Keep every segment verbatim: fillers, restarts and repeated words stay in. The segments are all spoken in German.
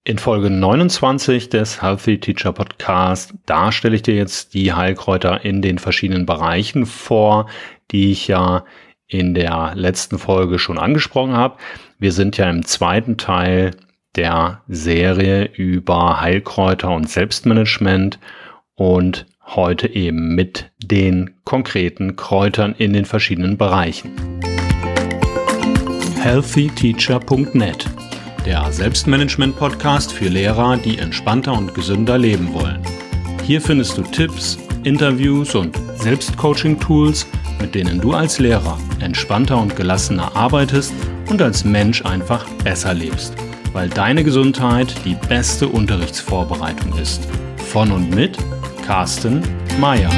In Folge neunundzwanzig des Healthy Teacher Podcast, da stelle ich dir jetzt die Heilkräuter in den verschiedenen Bereichen vor, die ich ja in der letzten Folge schon angesprochen habe. Wir sind ja im zweiten Teil der Serie über Heilkräuter und Selbstmanagement und heute eben mit den konkreten Kräutern in den verschiedenen Bereichen. healthy teacher punkt net, der Selbstmanagement-Podcast für Lehrer, die entspannter und gesünder leben wollen. Hier findest du Tipps, Interviews und Selbstcoaching-Tools, mit denen du als Lehrer entspannter und gelassener arbeitest und als Mensch einfach besser lebst, weil deine Gesundheit die beste Unterrichtsvorbereitung ist. Von und mit Carsten Meyer.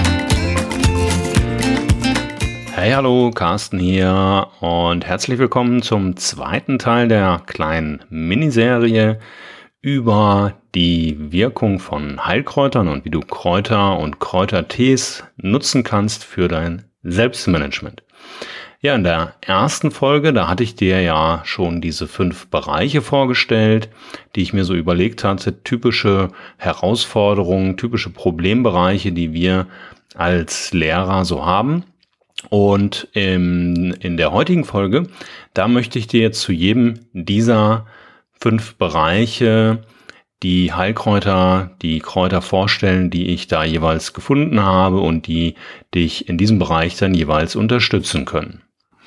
Hey, hallo, Carsten hier und herzlich willkommen zum zweiten Teil der kleinen Miniserie über die Wirkung von Heilkräutern und wie du Kräuter und Kräutertees nutzen kannst für dein Selbstmanagement. Ja, in der ersten Folge, da hatte ich dir ja schon diese fünf Bereiche vorgestellt, die ich mir so überlegt hatte, typische Herausforderungen, typische Problembereiche, die wir als Lehrer so haben. Und in, in der heutigen Folge, da möchte ich dir jetzt zu jedem dieser fünf Bereiche die Heilkräuter, die Kräuter vorstellen, die ich da jeweils gefunden habe und die dich in diesem Bereich dann jeweils unterstützen können.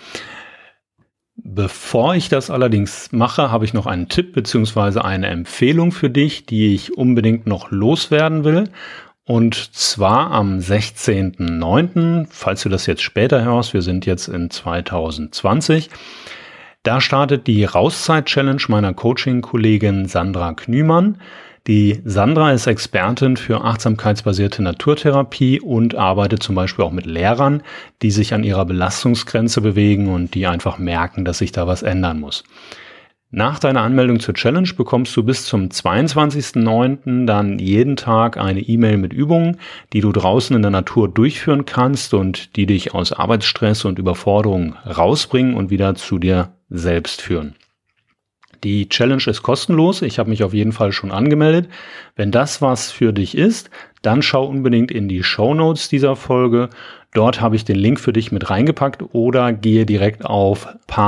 Bevor ich das allerdings mache, habe ich noch einen Tipp bzw. eine Empfehlung für dich, die ich unbedingt noch loswerden will. Und zwar am sechzehnten neunten, falls du das jetzt später hörst, wir sind jetzt in zwanzig zwanzig, da startet die Rauszeit-Challenge meiner Coaching-Kollegin Sandra Knümann. Die Sandra ist Expertin für achtsamkeitsbasierte Naturtherapie und arbeitet zum Beispiel auch mit Lehrern, die sich an ihrer Belastungsgrenze bewegen und die einfach merken, dass sich da was ändern muss. Nach deiner Anmeldung zur Challenge bekommst du bis zum zweiundzwanzigsten neunten dann jeden Tag eine E-Mail mit Übungen, die du draußen in der Natur durchführen kannst und die dich aus Arbeitsstress und Überforderung rausbringen und wieder zu dir selbst führen. Die Challenge ist kostenlos. Ich habe mich auf jeden Fall schon angemeldet. Wenn das was für dich ist, dann schau unbedingt in die Shownotes dieser Folge. Dort habe ich den Link für dich mit reingepackt oder gehe direkt auf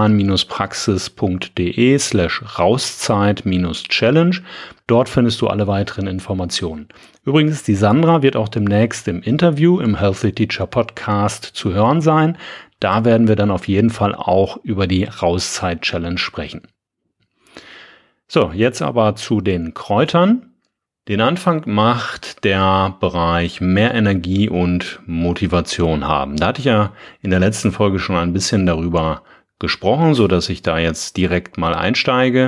pan-praxis.de slash Rauszeit-Challenge. Dort findest du alle weiteren Informationen. Übrigens, die Sandra wird auch demnächst im Interview im Healthy Teacher Podcast zu hören sein. Da werden wir dann auf jeden Fall auch über die Rauszeit-Challenge sprechen. So, jetzt aber zu den Kräutern. Den Anfang macht der Bereich mehr Energie und Motivation haben. Da hatte ich ja in der letzten Folge schon ein bisschen darüber gesprochen, so dass ich da jetzt direkt mal einsteige.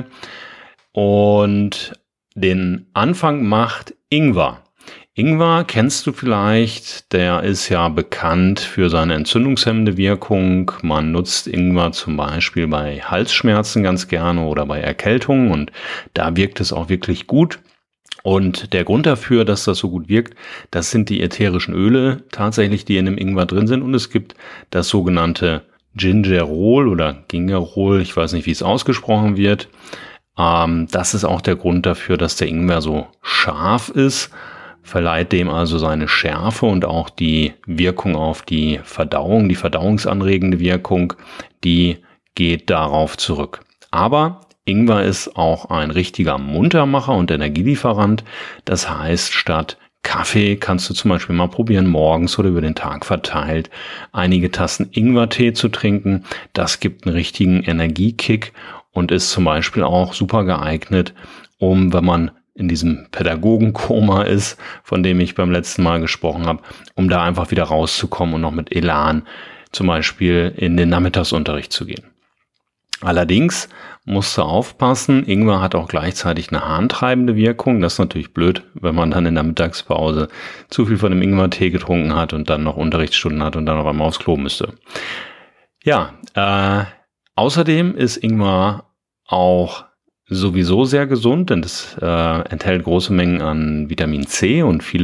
Und den Anfang macht Ingwer. Ingwer kennst du vielleicht, der ist ja bekannt für seine entzündungshemmende Wirkung. Man nutzt Ingwer zum Beispiel bei Halsschmerzen ganz gerne oder bei Erkältungen und da wirkt es auch wirklich gut. Und der Grund dafür, dass das so gut wirkt, das sind die ätherischen Öle tatsächlich, die in dem Ingwer drin sind. Und es gibt das sogenannte Gingerol oder Gingerol, ich weiß nicht, wie es ausgesprochen wird. Ähm, das ist auch der Grund dafür, dass der Ingwer so scharf ist, verleiht dem also seine Schärfe und auch die Wirkung auf die Verdauung, die verdauungsanregende Wirkung, die geht darauf zurück. Aber Ingwer ist auch ein richtiger Muntermacher und Energielieferant. Das heißt, statt Kaffee kannst du zum Beispiel mal probieren, morgens oder über den Tag verteilt einige Tassen Ingwertee zu trinken. Das gibt einen richtigen Energiekick und ist zum Beispiel auch super geeignet, um, wenn man in diesem Pädagogenkoma ist, von dem ich beim letzten Mal gesprochen habe, um da einfach wieder rauszukommen und noch mit Elan zum Beispiel in den Nachmittagsunterricht zu gehen. Allerdings musst du aufpassen, Ingwer hat auch gleichzeitig eine harntreibende Wirkung. Das ist natürlich blöd, wenn man dann in der Mittagspause zu viel von dem Ingwertee getrunken hat und dann noch Unterrichtsstunden hat und dann auf einmal aufs Klo müsste. Ja, äh, außerdem ist Ingwer auch sowieso sehr gesund, denn es äh, enthält große Mengen an Vitamin C und viele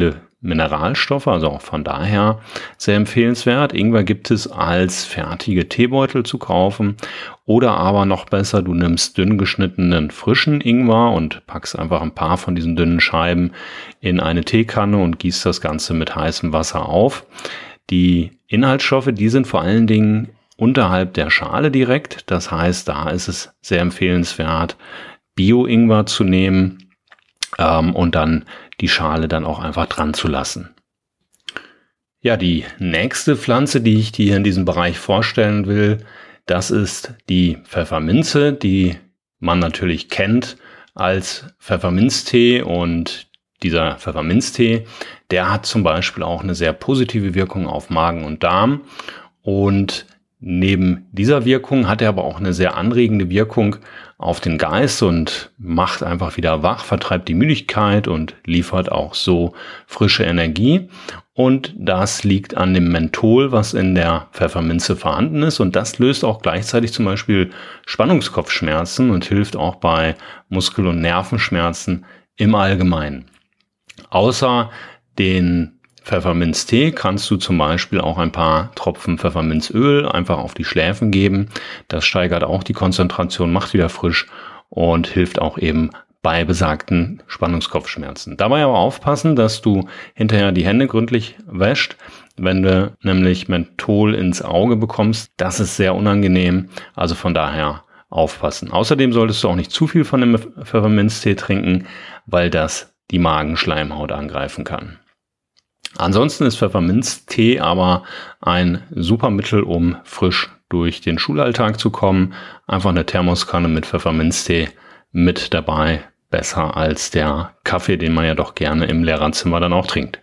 Mineralstoffe, also auch von daher sehr empfehlenswert. Ingwer gibt es als fertige Teebeutel zu kaufen oder aber noch besser, du nimmst dünn geschnittenen frischen Ingwer und packst einfach ein paar von diesen dünnen Scheiben in eine Teekanne und gießt das Ganze mit heißem Wasser auf. Die Inhaltsstoffe, die sind vor allen Dingen unterhalb der Schale direkt. Das heißt, da ist es sehr empfehlenswert, Bio-Ingwer zu nehmen ähm, und dann die Schale dann auch einfach dran zu lassen. Ja, die nächste Pflanze, die ich dir in diesem Bereich vorstellen will, das ist die Pfefferminze, die man natürlich kennt als Pfefferminztee, und dieser Pfefferminztee, der hat zum Beispiel auch eine sehr positive Wirkung auf Magen und Darm, und neben dieser Wirkung hat er aber auch eine sehr anregende Wirkung auf den Geist und macht einfach wieder wach, vertreibt die Müdigkeit und liefert auch so frische Energie. Und das liegt an dem Menthol, was in der Pfefferminze vorhanden ist. Und das löst auch gleichzeitig zum Beispiel Spannungskopfschmerzen und hilft auch bei Muskel- und Nervenschmerzen im Allgemeinen. Außer den Pfefferminztee kannst du zum Beispiel auch ein paar Tropfen Pfefferminzöl einfach auf die Schläfen geben. Das steigert auch die Konzentration, macht wieder frisch und hilft auch eben bei besagten Spannungskopfschmerzen. Dabei aber aufpassen, dass du hinterher die Hände gründlich wäscht. Wenn du nämlich Menthol ins Auge bekommst, das ist sehr unangenehm. Also von daher aufpassen. Außerdem solltest du auch nicht zu viel von dem Pfefferminztee trinken, weil das die Magenschleimhaut angreifen kann. Ansonsten ist Pfefferminztee aber ein super Mittel, um frisch durch den Schulalltag zu kommen. Einfach eine Thermoskanne mit Pfefferminztee mit dabei. Besser als der Kaffee, den man ja doch gerne im Lehrerzimmer dann auch trinkt.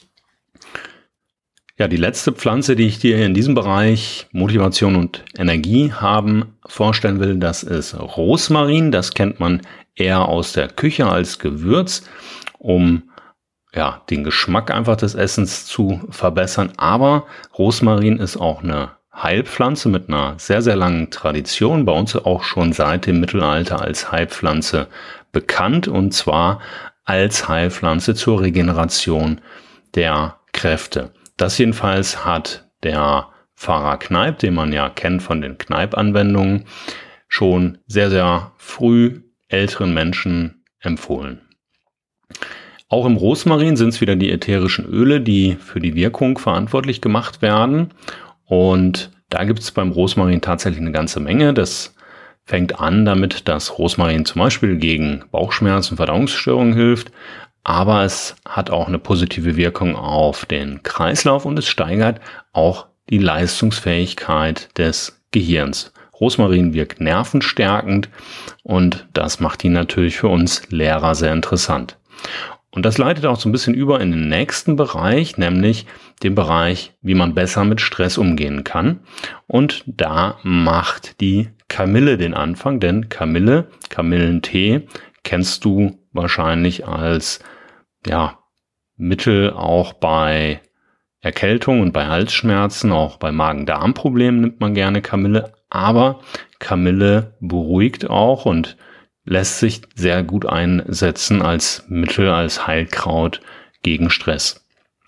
Ja, die letzte Pflanze, die ich dir in diesem Bereich Motivation und Energie haben vorstellen will, das ist Rosmarin. Das kennt man eher aus der Küche als Gewürz, um ja, den Geschmack einfach des Essens zu verbessern. Aber Rosmarin ist auch eine Heilpflanze mit einer sehr, sehr langen Tradition. Bei uns auch schon seit dem Mittelalter als Heilpflanze bekannt. Und zwar als Heilpflanze zur Regeneration der Kräfte. Das jedenfalls hat der Pfarrer Kneipp, den man ja kennt von den Kneipp-Anwendungen, schon sehr, sehr früh älteren Menschen empfohlen. Auch im Rosmarin sind es wieder die ätherischen Öle, die für die Wirkung verantwortlich gemacht werden. Und da gibt es beim Rosmarin tatsächlich eine ganze Menge. Das fängt an damit, dass Rosmarin zum Beispiel gegen Bauchschmerzen und Verdauungsstörungen hilft. Aber es hat auch eine positive Wirkung auf den Kreislauf und es steigert auch die Leistungsfähigkeit des Gehirns. Rosmarin wirkt nervenstärkend und das macht ihn natürlich für uns Lehrer sehr interessant. Und das leitet auch so ein bisschen über in den nächsten Bereich, nämlich den Bereich, wie man besser mit Stress umgehen kann. Und da macht die Kamille den Anfang, denn Kamille, Kamillentee, kennst du wahrscheinlich als ja, Mittel auch bei Erkältung und bei Halsschmerzen, auch bei Magen-Darm-Problemen nimmt man gerne Kamille. Aber Kamille beruhigt auch und lässt sich sehr gut einsetzen als Mittel, als Heilkraut gegen Stress.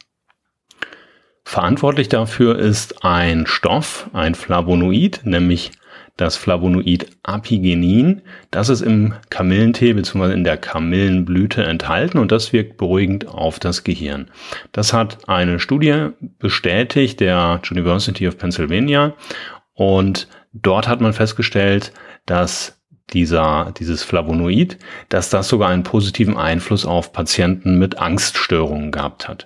Verantwortlich dafür ist ein Stoff, ein Flavonoid, nämlich das Flavonoid Apigenin. Das ist im Kamillentee bzw. in der Kamillenblüte enthalten und das wirkt beruhigend auf das Gehirn. Das hat eine Studie bestätigt der University of Pennsylvania und dort hat man festgestellt, dass Dieser, dieses Flavonoid, dass das sogar einen positiven Einfluss auf Patienten mit Angststörungen gehabt hat.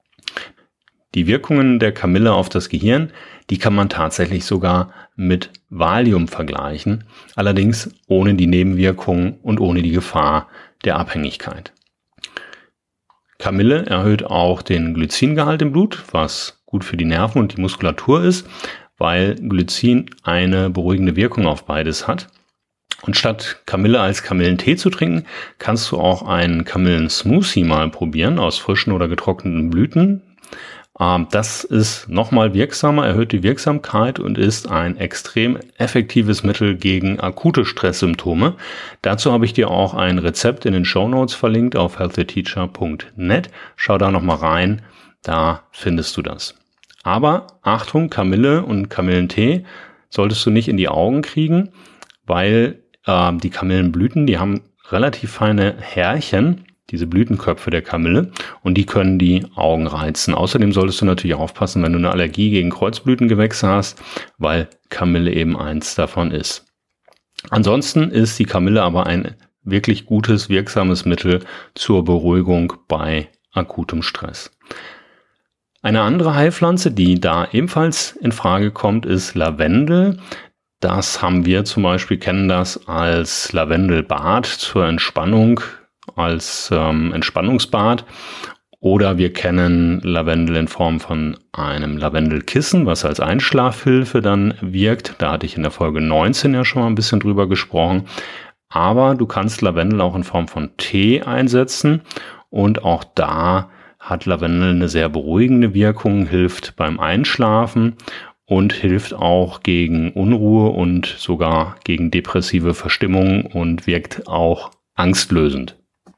Die Wirkungen der Kamille auf das Gehirn, die kann man tatsächlich sogar mit Valium vergleichen, allerdings ohne die Nebenwirkungen und ohne die Gefahr der Abhängigkeit. Kamille erhöht auch den Glycingehalt im Blut, was gut für die Nerven und die Muskulatur ist, weil Glycin eine beruhigende Wirkung auf beides hat. Und statt Kamille als Kamillentee zu trinken, kannst du auch einen Kamillen-Smoothie mal probieren aus frischen oder getrockneten Blüten. Das ist nochmal wirksamer, erhöht die Wirksamkeit und ist ein extrem effektives Mittel gegen akute Stresssymptome. Dazu habe ich dir auch ein Rezept in den Shownotes verlinkt auf healthy teacher punkt net. Schau da nochmal rein, da findest du das. Aber Achtung, Kamille und Kamillentee solltest du nicht in die Augen kriegen, weil äh, die Kamillenblüten, die haben relativ feine Härchen, diese Blütenköpfe der Kamille, und die können die Augen reizen. Außerdem solltest du natürlich aufpassen, wenn du eine Allergie gegen Kreuzblütengewächse hast, weil Kamille eben eins davon ist. Ansonsten ist die Kamille aber ein wirklich gutes, wirksames Mittel zur Beruhigung bei akutem Stress. Eine andere Heilpflanze, die da ebenfalls in Frage kommt, ist Lavendel. Das haben wir zum Beispiel, kennen das als Lavendelbad zur Entspannung, als ähm, Entspannungsbad, oder wir kennen Lavendel in Form von einem Lavendelkissen, was als Einschlafhilfe dann wirkt. Da hatte ich in der Folge neunzehn ja schon mal ein bisschen drüber gesprochen. Aber du kannst Lavendel auch in Form von Tee einsetzen, und auch da hat Lavendel eine sehr beruhigende Wirkung, hilft beim Einschlafen und hilft auch gegen Unruhe und sogar gegen depressive Verstimmung und wirkt auch angstlösend.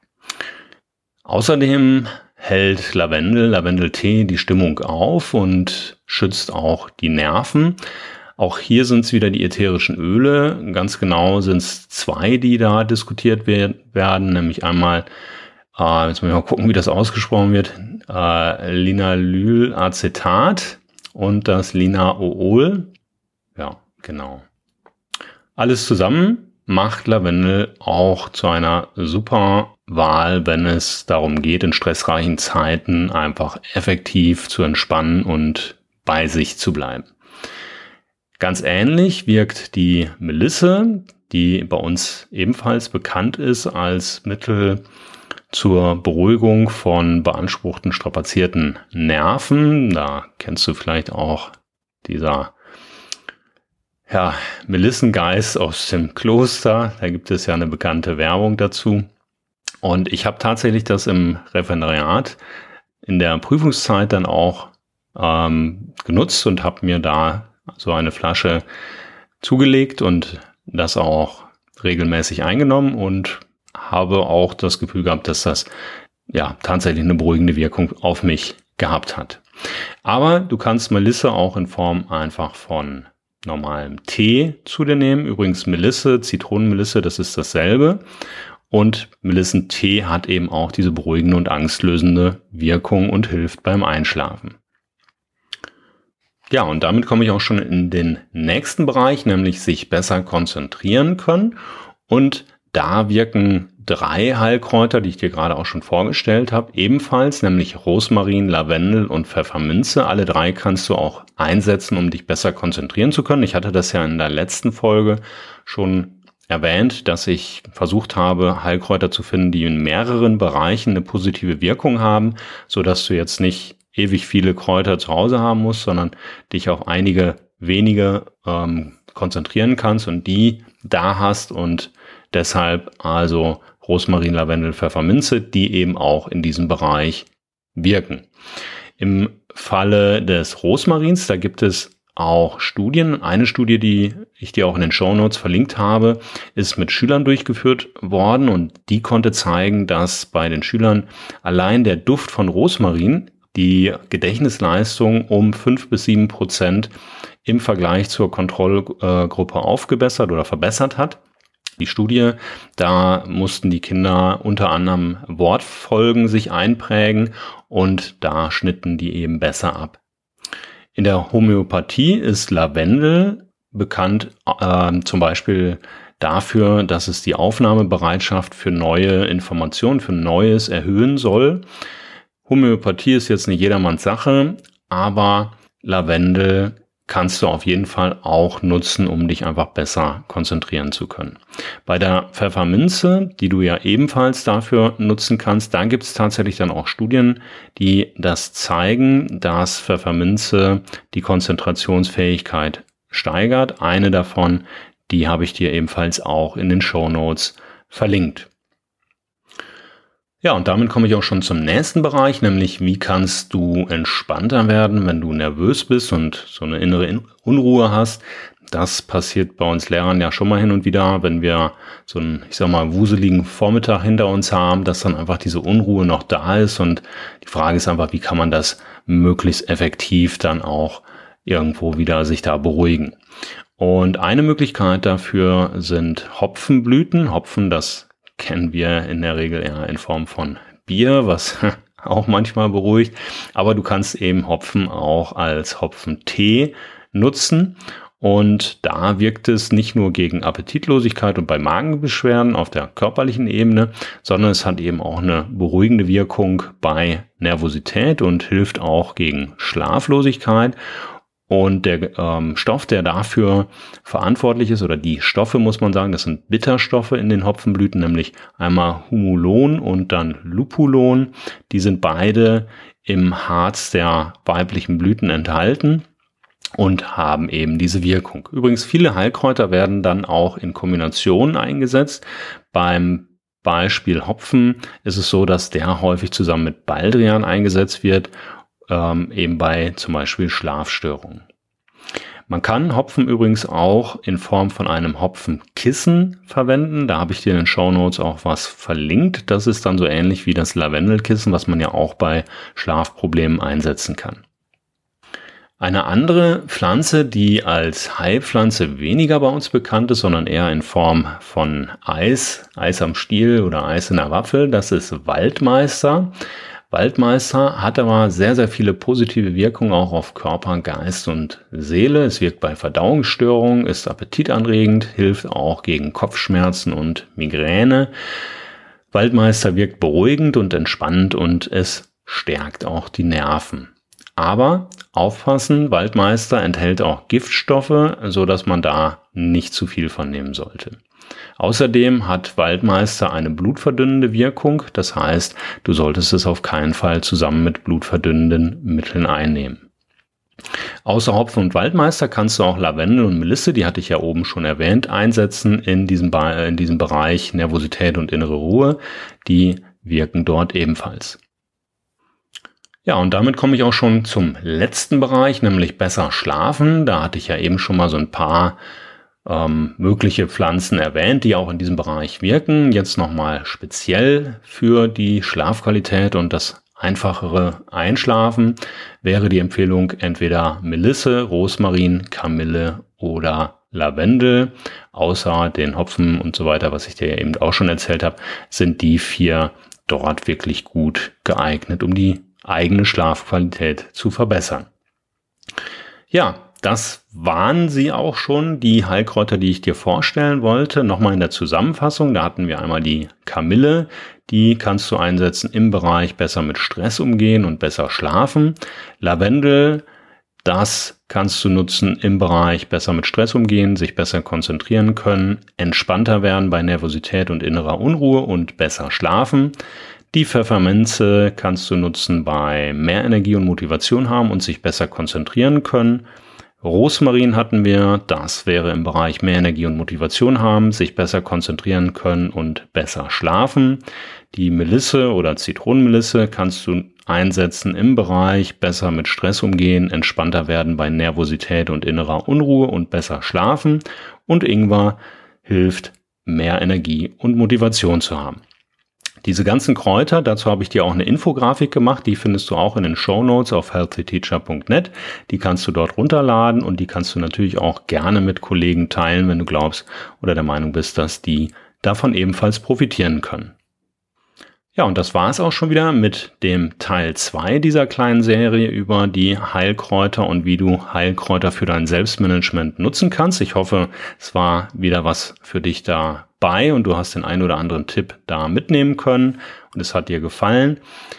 Außerdem hält Lavendel, Lavendeltee die Stimmung auf und schützt auch die Nerven. Auch hier sind es wieder die ätherischen Öle. Ganz genau sind es zwei, die da diskutiert werden, nämlich einmal, äh, jetzt muss ich mal gucken, wie das ausgesprochen wird, äh, Linalylacetat und das Linaol. Ja, genau. Alles zusammen macht Lavendel auch zu einer super Wahl, wenn es darum geht, in stressreichen Zeiten einfach effektiv zu entspannen und bei sich zu bleiben. Ganz ähnlich wirkt die Melisse, die bei uns ebenfalls bekannt ist als Mittel zur Beruhigung von beanspruchten, strapazierten Nerven. Da kennst du vielleicht auch dieser ja, Melissengeist aus dem Kloster. Da gibt es ja eine bekannte Werbung dazu. Und ich habe tatsächlich das im Referendariat in der Prüfungszeit dann auch ähm, genutzt und habe mir da so eine Flasche zugelegt und das auch regelmäßig eingenommen und habe auch das Gefühl gehabt, dass das ja tatsächlich eine beruhigende Wirkung auf mich gehabt hat. Aber du kannst Melisse auch in Form einfach von normalem Tee zu dir nehmen. Übrigens Melisse, Zitronenmelisse, das ist dasselbe. Und Melissentee hat eben auch diese beruhigende und angstlösende Wirkung und hilft beim Einschlafen. Ja, und damit komme ich auch schon in den nächsten Bereich, nämlich sich besser konzentrieren können. Und da wirken drei Heilkräuter, die ich dir gerade auch schon vorgestellt habe, ebenfalls, nämlich Rosmarin, Lavendel und Pfefferminze. Alle drei kannst du auch einsetzen, um dich besser konzentrieren zu können. Ich hatte das ja in der letzten Folge schon erwähnt, dass ich versucht habe, Heilkräuter zu finden, die in mehreren Bereichen eine positive Wirkung haben, so dass du jetzt nicht ewig viele Kräuter zu Hause haben musst, sondern dich auf einige wenige ähm, konzentrieren kannst und die da hast, und deshalb also Rosmarin, Lavendel, Pfefferminze, die eben auch in diesem Bereich wirken. Im Falle des Rosmarins, da gibt es auch Studien. Eine Studie, die ich dir auch in den Shownotes verlinkt habe, ist mit Schülern durchgeführt worden, und die konnte zeigen, dass bei den Schülern allein der Duft von Rosmarin die Gedächtnisleistung um fünf bis sieben Prozent im Vergleich zur Kontrollgruppe aufgebessert oder verbessert hat. Die Studie, da mussten die Kinder unter anderem Wortfolgen sich einprägen, und da schnitten die eben besser ab. In der Homöopathie ist Lavendel bekannt äh, zum Beispiel dafür, dass es die Aufnahmebereitschaft für neue Informationen, für Neues erhöhen soll. Homöopathie ist jetzt nicht jedermanns Sache, aber Lavendel kannst du auf jeden Fall auch nutzen, um dich einfach besser konzentrieren zu können. Bei der Pfefferminze, die du ja ebenfalls dafür nutzen kannst, da gibt es tatsächlich dann auch Studien, die das zeigen, dass Pfefferminze die Konzentrationsfähigkeit steigert. Eine davon, die habe ich dir ebenfalls auch in den Shownotes verlinkt. Ja, und damit komme ich auch schon zum nächsten Bereich, nämlich wie kannst du entspannter werden, wenn du nervös bist und so eine innere Unruhe hast. Das passiert bei uns Lehrern ja schon mal hin und wieder, wenn wir so einen, ich sag mal, wuseligen Vormittag hinter uns haben, dass dann einfach diese Unruhe noch da ist. Und die Frage ist einfach, wie kann man das möglichst effektiv dann auch irgendwo wieder sich da beruhigen. Und eine Möglichkeit dafür sind Hopfenblüten. Hopfen, das kennen wir in der Regel eher in Form von Bier, was auch manchmal beruhigt. Aber du kannst eben Hopfen auch als Hopfentee nutzen. Und da wirkt es nicht nur gegen Appetitlosigkeit und bei Magenbeschwerden auf der körperlichen Ebene, sondern es hat eben auch eine beruhigende Wirkung bei Nervosität und hilft auch gegen Schlaflosigkeit. Und der ähm, Stoff, der dafür verantwortlich ist, oder die Stoffe, muss man sagen, das sind Bitterstoffe in den Hopfenblüten, nämlich einmal Humulon und dann Lupulon. Die sind beide im Harz der weiblichen Blüten enthalten und haben eben diese Wirkung. Übrigens, viele Heilkräuter werden dann auch in Kombination eingesetzt. Beim Beispiel Hopfen ist es so, dass der häufig zusammen mit Baldrian eingesetzt wird, ähm, eben bei zum Beispiel Schlafstörungen. Man kann Hopfen übrigens auch in Form von einem Hopfenkissen verwenden. Da habe ich dir in den Shownotes auch was verlinkt. Das ist dann so ähnlich wie das Lavendelkissen, was man ja auch bei Schlafproblemen einsetzen kann. Eine andere Pflanze, die als Heilpflanze weniger bei uns bekannt ist, sondern eher in Form von Eis, Eis am Stiel oder Eis in der Waffel, das ist Waldmeister. Waldmeister hat aber sehr, sehr viele positive Wirkungen auch auf Körper, Geist und Seele. Es wirkt bei Verdauungsstörungen, ist appetitanregend, hilft auch gegen Kopfschmerzen und Migräne. Waldmeister wirkt beruhigend und entspannend und es stärkt auch die Nerven. Aber aufpassen, Waldmeister enthält auch Giftstoffe, so dass man da nicht zu viel von nehmen sollte. Außerdem hat Waldmeister eine blutverdünnende Wirkung, das heißt, du solltest es auf keinen Fall zusammen mit blutverdünnenden Mitteln einnehmen. Außer Hopfen und Waldmeister kannst du auch Lavendel und Melisse, die hatte ich ja oben schon erwähnt, einsetzen in diesem, Be- in diesem Bereich Nervosität und innere Ruhe. Die wirken dort ebenfalls. Ja, und damit komme ich auch schon zum letzten Bereich, nämlich besser schlafen. Da hatte ich ja eben schon mal so ein paar ähm, mögliche Pflanzen erwähnt, die auch in diesem Bereich wirken. Jetzt nochmal speziell für die Schlafqualität und das einfachere Einschlafen wäre die Empfehlung entweder Melisse, Rosmarin, Kamille oder Lavendel. Außer den Hopfen und so weiter, was ich dir ja eben auch schon erzählt habe, sind die vier dort wirklich gut geeignet, um die eigene Schlafqualität zu verbessern. Ja, das waren sie auch schon, die Heilkräuter, die ich dir vorstellen wollte. Nochmal in der Zusammenfassung, da hatten wir einmal die Kamille, die kannst du einsetzen im Bereich besser mit Stress umgehen und besser schlafen. Lavendel, das kannst du nutzen im Bereich besser mit Stress umgehen, sich besser konzentrieren können, entspannter werden bei Nervosität und innerer Unruhe und besser schlafen. Die Pfefferminze kannst du nutzen bei mehr Energie und Motivation haben und sich besser konzentrieren können. Rosmarin hatten wir, das wäre im Bereich mehr Energie und Motivation haben, sich besser konzentrieren können und besser schlafen. Die Melisse oder Zitronenmelisse kannst du einsetzen im Bereich besser mit Stress umgehen, entspannter werden bei Nervosität und innerer Unruhe und besser schlafen. Und Ingwer hilft, mehr Energie und Motivation zu haben. Diese ganzen Kräuter, dazu habe ich dir auch eine Infografik gemacht, die findest du auch in den Shownotes auf healthy teacher punkt net. Die kannst du dort runterladen und die kannst du natürlich auch gerne mit Kollegen teilen, wenn du glaubst oder der Meinung bist, dass die davon ebenfalls profitieren können. Ja, und das war es auch schon wieder mit dem Teil zwei dieser kleinen Serie über die Heilkräuter und wie du Heilkräuter für dein Selbstmanagement nutzen kannst. Ich hoffe, es war wieder was für dich dabei und du hast den einen oder anderen Tipp da mitnehmen können und es hat dir gefallen.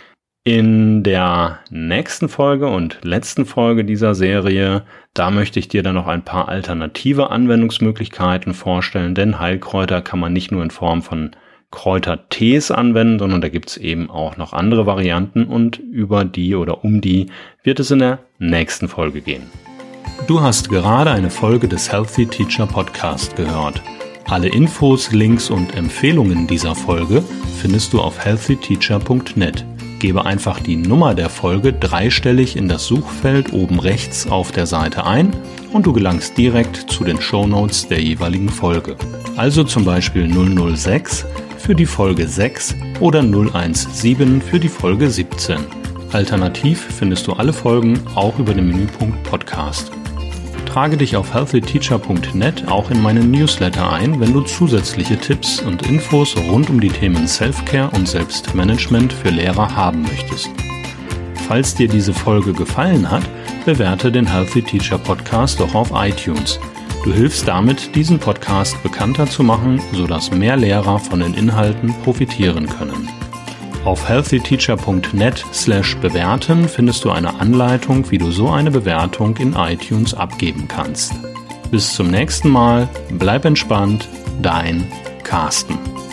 In der nächsten Folge und letzten Folge dieser Serie, da möchte ich dir dann noch ein paar alternative Anwendungsmöglichkeiten vorstellen, denn Heilkräuter kann man nicht nur in Form von Kräutertees anwenden, sondern da gibt es eben auch noch andere Varianten und über die oder um die wird es in der nächsten Folge gehen. Du hast gerade eine Folge des Healthy Teacher Podcast gehört. Alle Infos, Links und Empfehlungen dieser Folge findest du auf healthy teacher punkt net. Gebe einfach die Nummer der Folge dreistellig in das Suchfeld oben rechts auf der Seite ein und du gelangst direkt zu den Shownotes der jeweiligen Folge. Also zum Beispiel null null sechs für die Folge sechs oder null eins sieben für die Folge siebzehn. Alternativ findest du alle Folgen auch über den Menüpunkt Podcast. Trage dich auf healthy teacher punkt net auch in meinen Newsletter ein, wenn du zusätzliche Tipps und Infos rund um die Themen Self-Care und Selbstmanagement für Lehrer haben möchtest. Falls dir diese Folge gefallen hat, bewerte den Healthy Teacher Podcast doch auf iTunes. Du hilfst damit, diesen Podcast bekannter zu machen, sodass mehr Lehrer von den Inhalten profitieren können. Auf healthy teacher punkt net slash bewerten findest du eine Anleitung, wie du so eine Bewertung in iTunes abgeben kannst. Bis zum nächsten Mal, bleib entspannt, dein Carsten.